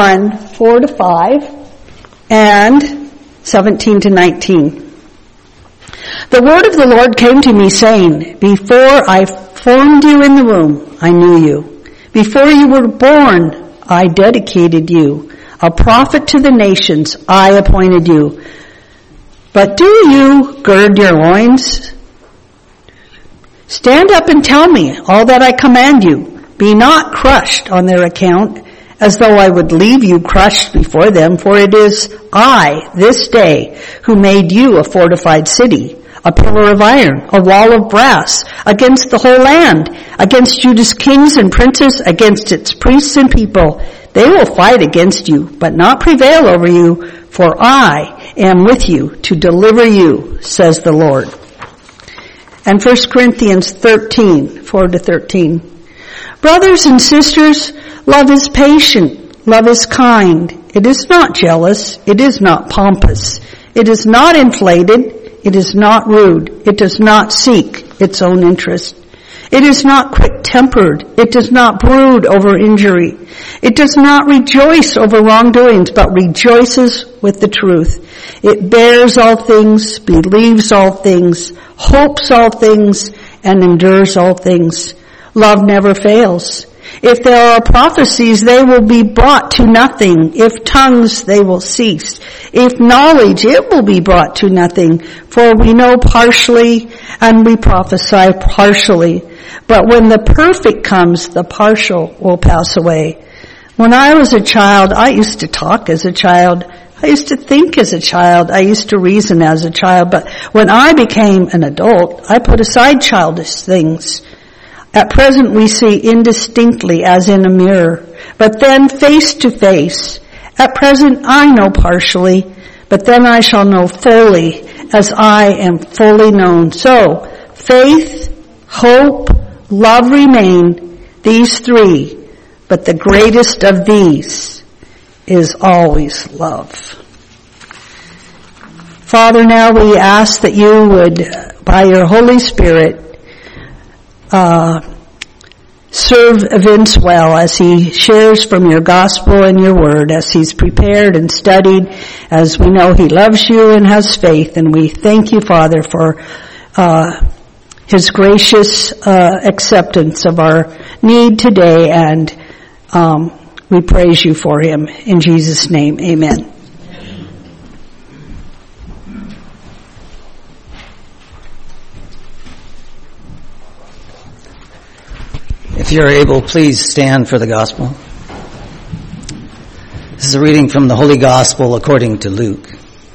1, 4-5, and 17 to 19. The word of the Lord came to me, saying, Before I formed you in the womb, I knew you. Before you were born, I dedicated you. A prophet to the nations, I appointed you. But do you gird your loins? Stand up and tell me all that I command you. Be not crushed on their account, as though I would leave you crushed before them, for it is I, this day, who made you a fortified city, a pillar of iron, a wall of brass, against the whole land, against Judah's kings and princes, against its priests and people. They will fight against you, but not prevail over you, for I am with you to deliver you, says the Lord. And 1 Corinthians 13, 4-13. Brothers and sisters, love is patient, love is kind. It is not jealous, it is not pompous, it is not inflated, it is not rude, it does not seek its own interest. It is not quick-tempered. It does not brood over injury. It does not rejoice over wrongdoings, but rejoices with the truth. It bears all things, believes all things, hopes all things, and endures all things. Love never fails. If there are prophecies, they will be brought to nothing. If tongues, they will cease. If knowledge, it will be brought to nothing. For we know partially, and we prophesy partially. But when the perfect comes, the partial will pass away. When I was a child, I used to talk as a child. I used to think as a child. I used to reason as a child. But when I became an adult, I put aside childish things. At present we see indistinctly as in a mirror, but then face to face. At present I know partially, but then I shall know fully as I am fully known. So, faith, hope, love remain, these three, but the greatest of these is always love. Father, now we ask that you would, by your Holy Spirit, serve Vince well as he shares from your gospel and your word, as he's prepared and studied, as we know he loves you and has faith. And we thank you, Father, for his gracious acceptance of our need today, and we praise you for him. In Jesus' name, amen. If you're able, please stand for the gospel. This is a reading from the Holy Gospel according to Luke.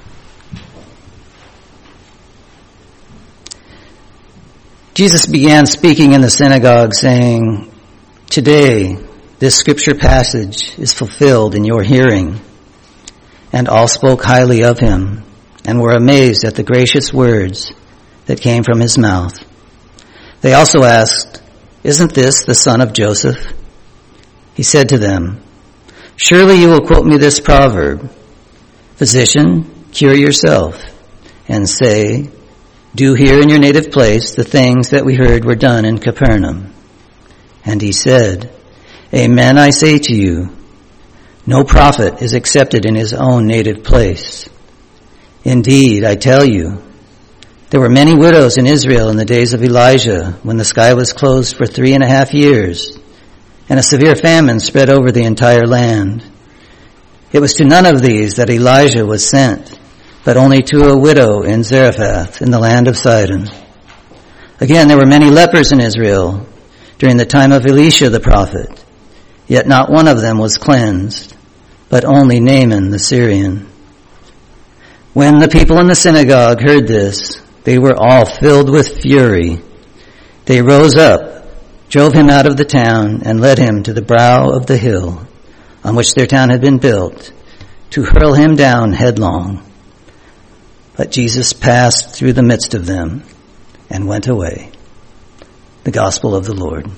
Jesus began speaking in the synagogue, saying, Today, this scripture passage is fulfilled in your hearing. And all spoke highly of him, and were amazed at the gracious words that came from his mouth. They also asked, Isn't this the son of Joseph? He said to them, Surely you will quote me this proverb, Physician, cure yourself, and say, Do here in your native place the things that we heard were done in Capernaum. And he said, Amen, I say to you, no prophet is accepted in his own native place. Indeed, I tell you, there were many widows in Israel in the days of Elijah, when the sky was closed for 3.5 years, and a severe famine spread over the entire land. It was to none of these that Elijah was sent, but only to a widow in Zarephath in the land of Sidon. Again, there were many lepers in Israel during the time of Elisha the prophet, yet not one of them was cleansed, but only Naaman the Syrian. When the people in the synagogue heard this, they were all filled with fury. They rose up, drove him out of the town, and led him to the brow of the hill on which their town had been built, to hurl him down headlong. But Jesus passed through the midst of them and went away. The Gospel of the Lord.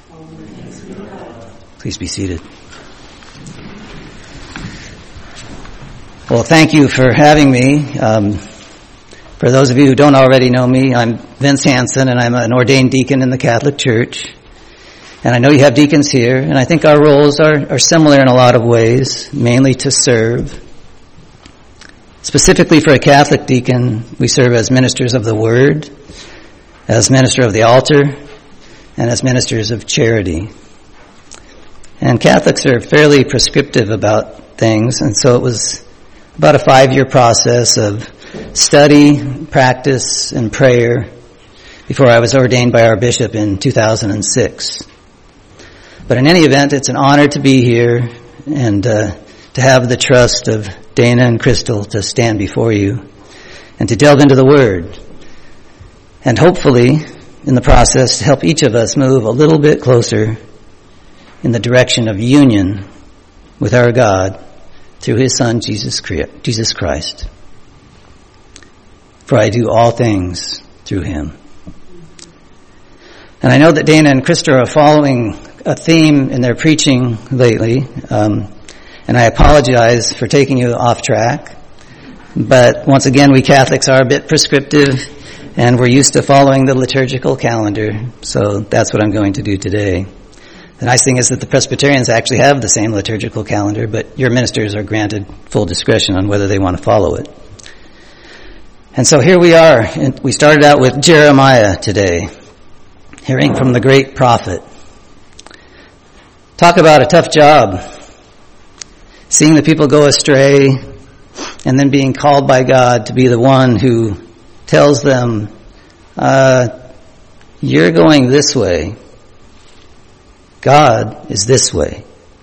Please be seated. Well, thank you for having me. For those of you who don't already know me, I'm Vince Hansen, and I'm an ordained deacon in the Catholic Church. And I know you have deacons here, and I think our roles are similar in a lot of ways, mainly to serve. Specifically for a Catholic deacon, we serve as ministers of the Word, as minister of the altar, and as ministers of charity. And Catholics are fairly prescriptive about things, and so it was about a 5-year process of study, practice, and prayer before I was ordained by our bishop in 2006. But in any event, it's an honor to be here and to have the trust of Dana and Crystal to stand before you and to delve into the Word. And hopefully, in the process, to help each of us move a little bit closer in the direction of union with our God through His Son, Jesus Christ. For I do all things through Him. And I know that Dana and Krista are following a theme in their preaching lately, and I apologize for taking you off track. But once again, we Catholics are a bit prescriptive, and we're used to following the liturgical calendar, so that's what I'm going to do today. The nice thing is that the Presbyterians actually have the same liturgical calendar, but your ministers are granted full discretion on whether they want to follow it. And so here we are. And we started out with Jeremiah today, hearing from the great prophet. Talk about a tough job. Seeing the people go astray and then being called by God to be the one who tells them, you're going this way. God is this way.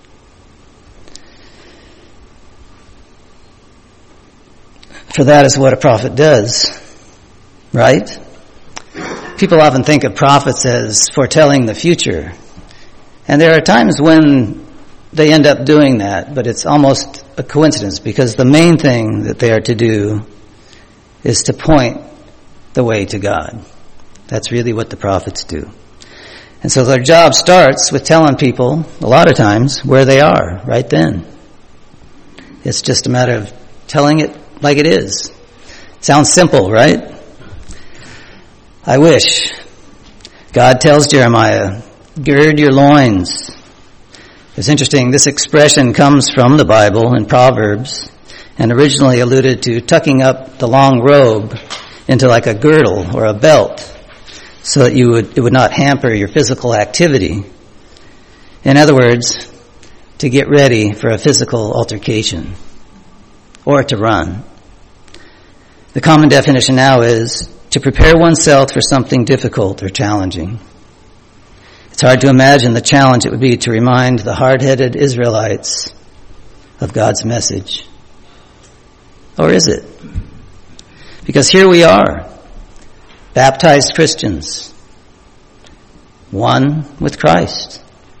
For that is what a prophet does, right? People often think of prophets as foretelling the future. And there are times when they end up doing that, but it's almost a coincidence because the main thing that they are to do is to point the way to God. That's really what the prophets do. And so their job starts with telling people, a lot of times, where they are right then. It's just a matter of telling it like it is. Sounds simple, right? I wish. God tells Jeremiah, gird your loins. It's interesting, this expression comes from the Bible in Proverbs and originally alluded to tucking up the long robe into like a girdle or a belt so that it would not hamper your physical activity. In other words, to get ready for a physical altercation or to run. The common definition now is to prepare oneself for something difficult or challenging. It's hard to imagine the challenge it would be to remind the hard-headed Israelites of God's message. Or is it? Because here we are, baptized Christians, one with Christ.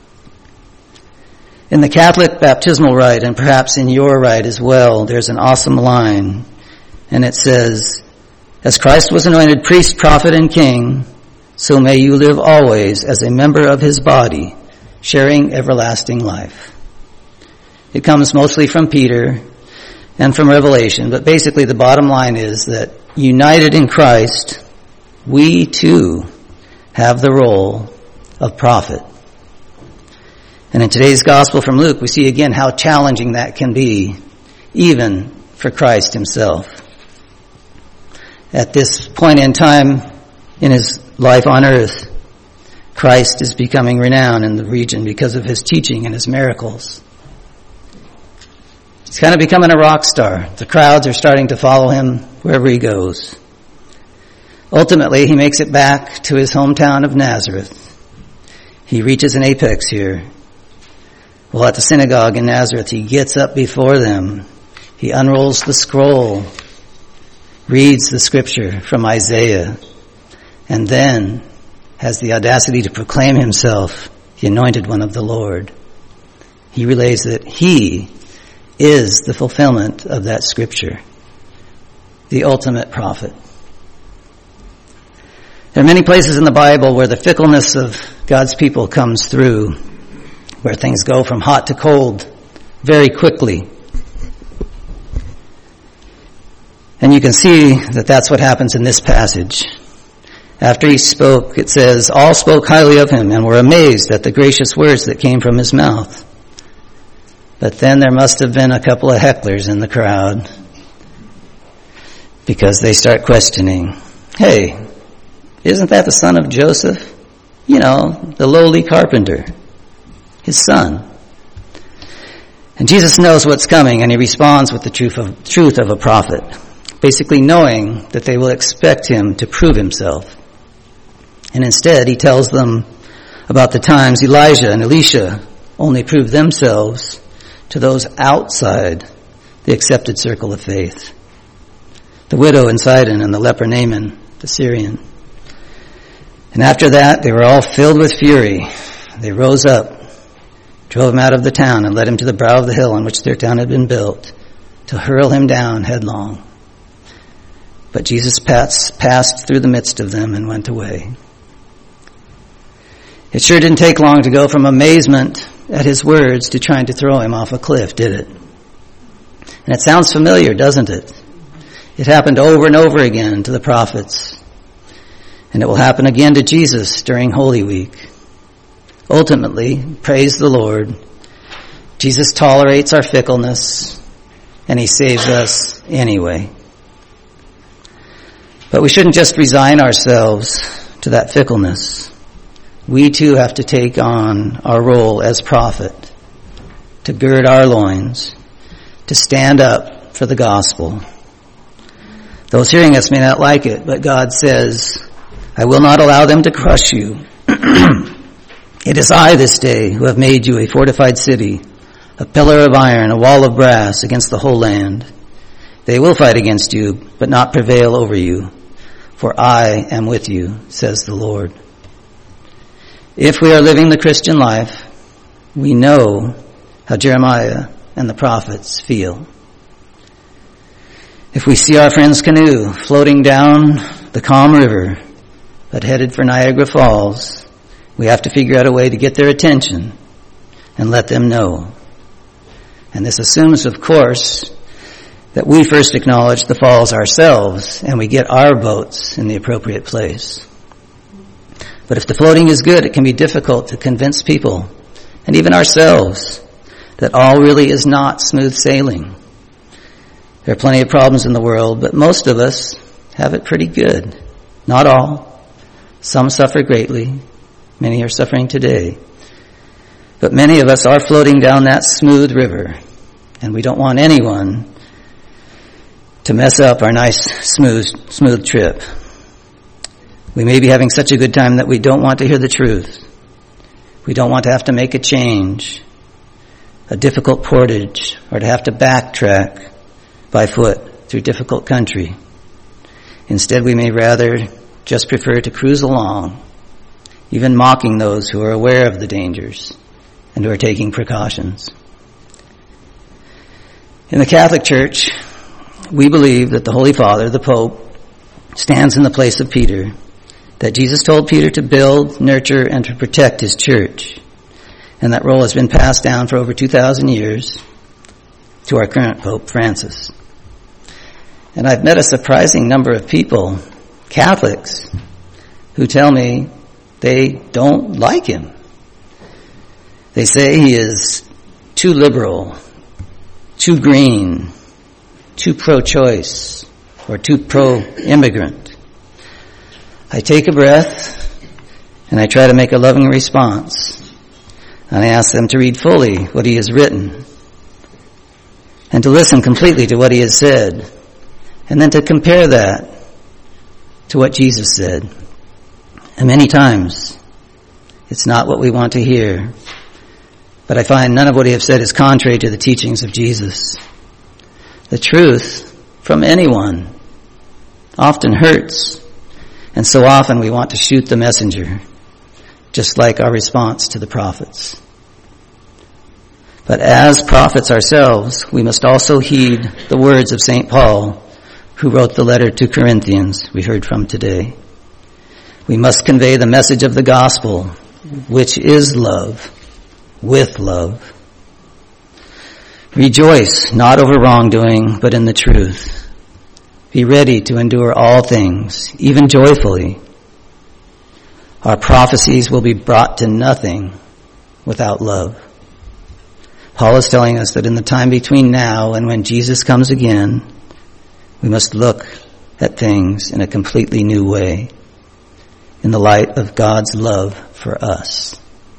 In the Catholic baptismal rite, and perhaps in your rite as well, there's an awesome line, and it says, as Christ was anointed priest, prophet, and king, so may you live always as a member of His body, sharing everlasting life. It comes mostly from Peter and from Revelation, but basically the bottom line is that united in Christ, we too have the role of prophet. And in today's gospel from Luke, we see again how challenging that can be, even for Christ Himself. At this point in time in His life on earth, Christ is becoming renowned in the region because of His teaching and His miracles. He's kind of becoming a rock star. The crowds are starting to follow Him wherever He goes. Ultimately, He makes it back to His hometown of Nazareth. He reaches an apex here. Well, at the synagogue in Nazareth, He gets up before them. He unrolls the scroll, reads the scripture from Isaiah, and then has the audacity to proclaim Himself the anointed one of the Lord. He relays that He is the fulfillment of that scripture, the ultimate prophet. There are many places in the Bible where the fickleness of God's people comes through, where things go from hot to cold very quickly. And you can see that that's what happens in this passage. After he spoke, it says, all spoke highly of him and were amazed at the gracious words that came from his mouth. But then there must have been a couple of hecklers in the crowd, because they start questioning, hey, isn't that the son of Joseph? You know, the lowly carpenter, his son. And Jesus knows what's coming, and he responds with the truth of a prophet, basically knowing that they will expect him to prove himself. And instead, he tells them about the times Elijah and Elisha only proved themselves to those outside the accepted circle of faith. The widow in Sidon and the leper Naaman, the Syrian. And after that, they were all filled with fury. They rose up, drove him out of the town, and led him to the brow of the hill on which their town had been built, to hurl him down headlong. But Jesus passed through the midst of them and went away. It sure didn't take long to go from amazement at his words to trying to throw him off a cliff, did it? And it sounds familiar, doesn't it? It happened over and over again to the prophets. And it will happen again to Jesus during Holy Week. Ultimately, praise the Lord, Jesus tolerates our fickleness, and he saves us anyway. But we shouldn't just resign ourselves to that fickleness. We too have to take on our role as prophet, to gird our loins, to stand up for the gospel. Those hearing us may not like it, but God says, I will not allow them to crush you. It is I this day who have made you a fortified city, a pillar of iron, a wall of brass against the whole land. They will fight against you, but not prevail over you, for I am with you, says the Lord. If we are living the Christian life, we know how Jeremiah and the prophets feel. If we see our friend's canoe floating down the calm river, but headed for Niagara Falls, we have to figure out a way to get their attention and let them know. And this assumes, of course, that we first acknowledge the falls ourselves and we get our boats in the appropriate place. But if the floating is good, it can be difficult to convince people, and even ourselves, that all really is not smooth sailing. There are plenty of problems in the world, but most of us have it pretty good. Not all. Some suffer greatly. Many are suffering today. But many of us are floating down that smooth river, and we don't want anyone to mess up our nice, smooth trip. We may be having such a good time that we don't want to hear the truth. We don't want to have to make a change, a difficult portage, or to have to backtrack by foot through difficult country. Instead, we may rather just prefer to cruise along, even mocking those who are aware of the dangers and who are taking precautions. In the Catholic Church, we believe that the Holy Father, the Pope, stands in the place of Peter, that Jesus told Peter to build, nurture, and to protect his church. And that role has been passed down for over 2,000 years to our current Pope Francis. And I've met a surprising number of people, Catholics, who tell me they don't like him. They say he is too liberal, too green, too pro-choice, or too pro-immigrant. I take a breath, and I try to make a loving response. And I ask them to read fully what he has written, and to listen completely to what he has said, and then to compare that to what Jesus said. And many times, it's not what we want to hear, but I find none of what he has said is contrary to the teachings of Jesus. The truth from anyone often hurts, and so often we want to shoot the messenger, just like our response to the prophets. But as prophets ourselves, we must also heed the words of St. Paul, who wrote the letter to Corinthians we heard from today. We must convey the message of the gospel, which is love, with love. Rejoice not over wrongdoing, but in the truth. Be ready to endure all things, even joyfully, Our prophecies will be brought to nothing without love. Paul is telling us that in the time between now and when Jesus comes again, we must look at things in a completely new way, in the light of God's love for us.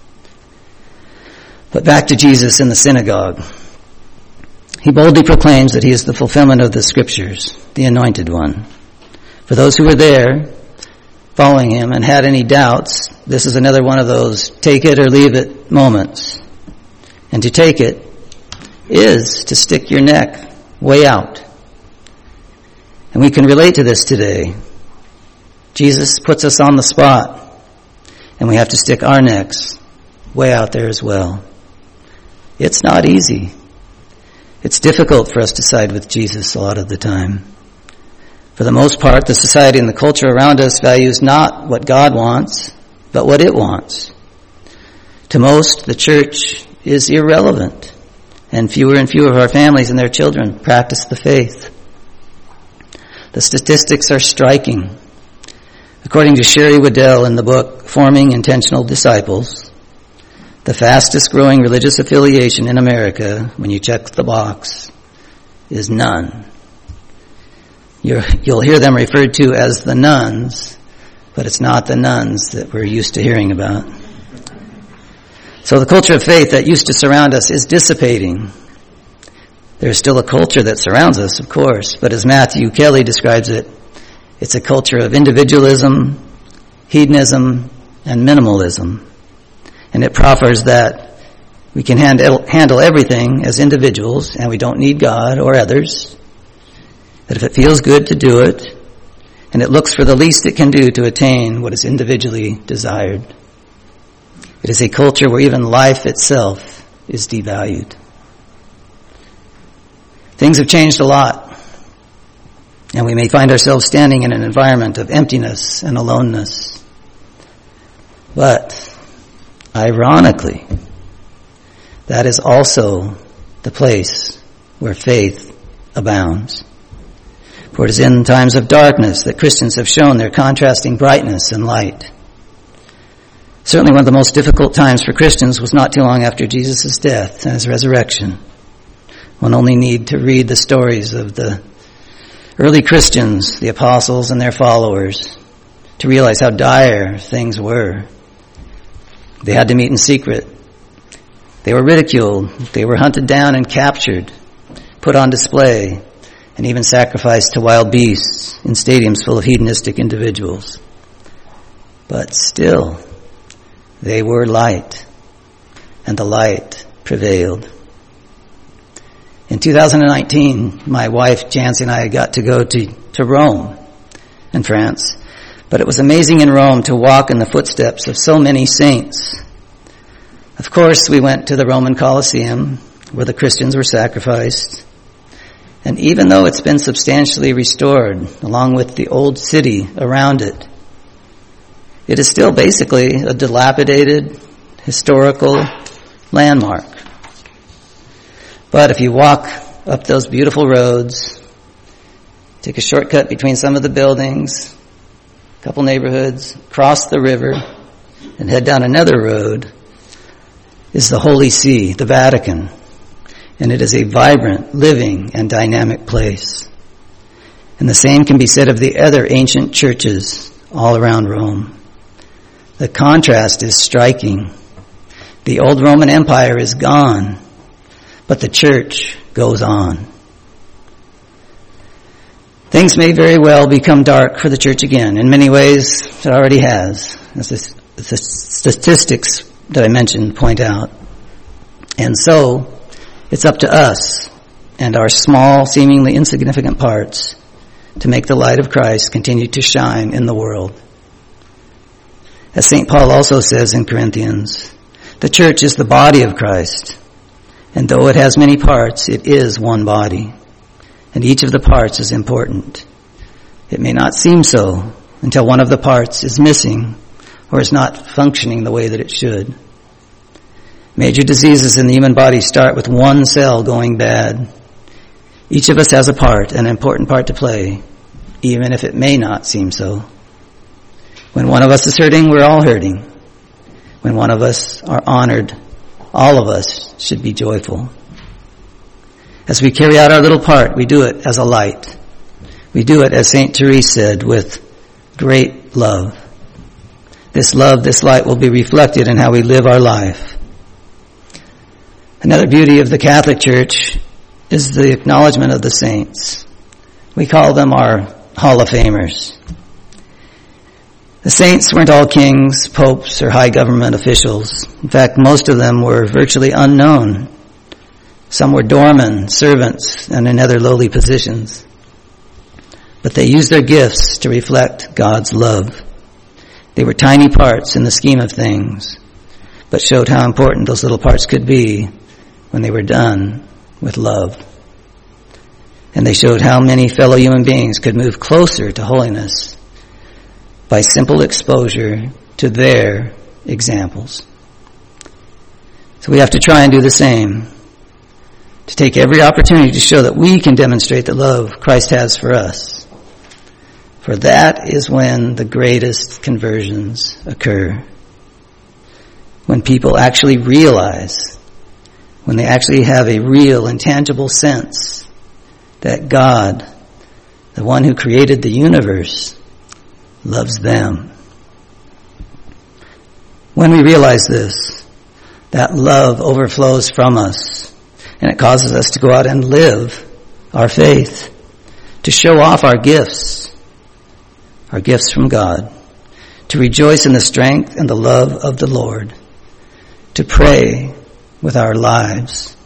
But back to Jesus in the synagogue. He boldly proclaims that he is the fulfillment of the Scriptures, the Anointed One. For those who were there, following him, and had any doubts, this is another one of those take it or leave it moments. And to take it is to stick your neck way out. And we can relate to this today. Jesus puts us on the spot, and we have to stick our necks way out there as well. It's not easy. It's difficult for us to side with Jesus a lot of the time. For the most part, the society and the culture around us values not what God wants, but what it wants. To most, the church is irrelevant, and fewer of our families and their children practice the faith. The statistics are striking. According to Sherry Waddell in the book Forming Intentional Disciples, the fastest growing religious affiliation in America, when you check the box, is none. You'll hear them referred to as the nuns, but it's not the nuns that we're used to hearing about. So the culture of faith that used to surround us is dissipating. There's still a culture that surrounds us, of course, but as Matthew Kelly describes it, it's a culture of individualism, hedonism, and minimalism. And it proffers that we can handle everything as individuals, and we don't need God or others. That if it feels good to do it, and it looks for the least it can do to attain what is individually desired. It is a culture where even life itself is devalued. Things have changed a lot, and we may find ourselves standing in an environment of emptiness and aloneness. But, ironically, that is also the place where faith abounds. For it is in times of darkness that Christians have shown their contrasting brightness and light. Certainly one of the most difficult times for Christians was not too long after Jesus' death and his resurrection. One only need to read the stories of the early Christians, the apostles and their followers, to realize how dire things were. They had to meet in secret. They were ridiculed. They were hunted down and captured, put on display, and even sacrificed to wild beasts in stadiums full of hedonistic individuals. But still, they were light, and the light prevailed. In 2019, my wife, Jancy, and I got to go to Rome in France. But it was amazing in Rome to walk in the footsteps of so many saints. Of course, we went to the Roman Colosseum, where the Christians were sacrificed. And even though it's been substantially restored, along with the old city around it, it is still basically a dilapidated, historical landmark. But if you walk up those beautiful roads, take a shortcut between some of the buildings, a couple neighborhoods, cross the river, and head down another road, is the Holy See, the Vatican. And it is a vibrant, living, and dynamic place. And the same can be said of the other ancient churches all around Rome. The contrast is striking. The old Roman Empire is gone, but the church goes on. Things may very well become dark for the church again. In many ways, it already has, as the statistics that I mentioned point out. And so, it's up to us and our small, seemingly insignificant parts to make the light of Christ continue to shine in the world. As St. Paul also says in Corinthians, the church is the body of Christ, and though it has many parts, it is one body, and each of the parts is important. It may not seem so until one of the parts is missing or is not functioning the way that it should. Major diseases in the human body start with one cell going bad. Each of us has a part, an important part to play, even if it may not seem so. When one of us is hurting, we're all hurting. When one of us are honored, all of us should be joyful. As we carry out our little part, we do it as a light. We do it, as St. Therese said, with great love. This love, this light will be reflected in how we live our life. Another beauty of the Catholic Church is the acknowledgement of the saints. We call them our Hall of Famers. The saints weren't all kings, popes, or high government officials. In fact, most of them were virtually unknown. Some were doormen, servants, and in other lowly positions. But they used their gifts to reflect God's love. They were tiny parts in the scheme of things, but showed how important those little parts could be when they were done with love. And they showed how many fellow human beings could move closer to holiness by simple exposure to their examples. So we have to try and do the same, to take every opportunity to show that we can demonstrate the love Christ has for us. For that is when the greatest conversions occur. When people actually realize, when they actually have a real and tangible sense that God, the one who created the universe, loves them. When we realize this, that love overflows from us, and it causes us to go out and live our faith, to show off our gifts from God, to rejoice in the strength and the love of the Lord, to pray with our lives.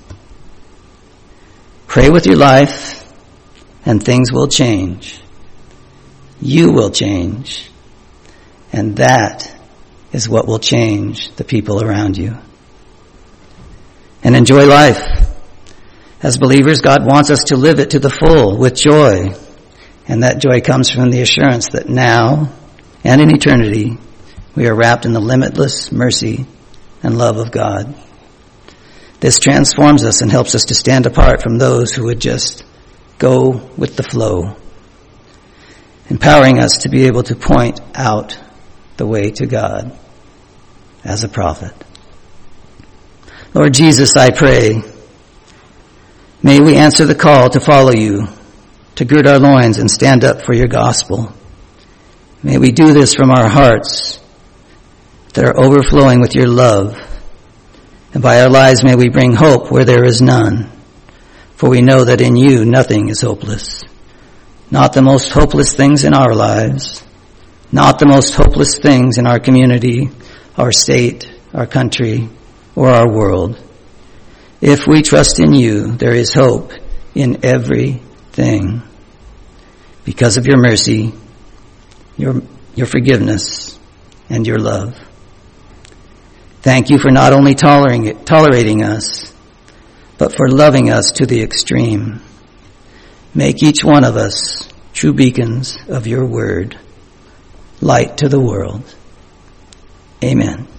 Pray with your life, and things will change. You will change, and that is what will change the people around you. And enjoy life. As believers, God wants us to live it to the full with joy. And that joy comes from the assurance that now and in eternity, we are wrapped in the limitless mercy and love of God. This transforms us and helps us to stand apart from those who would just go with the flow, empowering us to be able to point out the way to God as a prophet. Lord Jesus, I pray, may we answer the call to follow you, to gird our loins and stand up for your gospel. May we do this from our hearts that are overflowing with your love. And by our lives may we bring hope where there is none. For we know that in you nothing is hopeless. Not the most hopeless things in our lives. Not the most hopeless things in our community, our state, our country, or our world. If we trust in you, there is hope in everything. Because of your mercy, your forgiveness, and your love. Thank you for not only tolerating us, but for loving us to the extreme. Make each one of us true beacons of your word, light to the world. Amen.